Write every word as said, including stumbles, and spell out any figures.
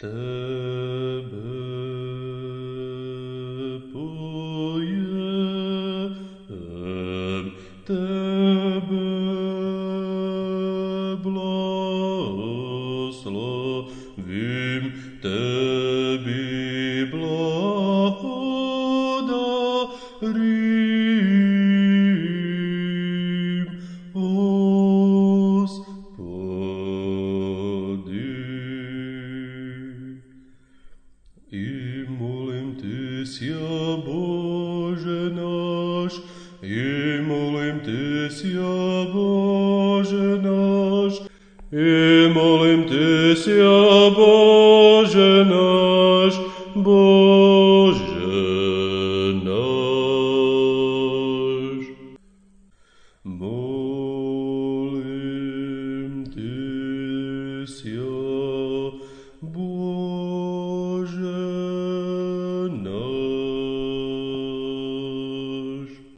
Tebe pojem, Tebe blagoslovim, Tebi blagodarim, Gospodi. I molim Te sja, Bože naš, i molim Te sja, Bože naš, i molim Te sja, Bože naš, Bože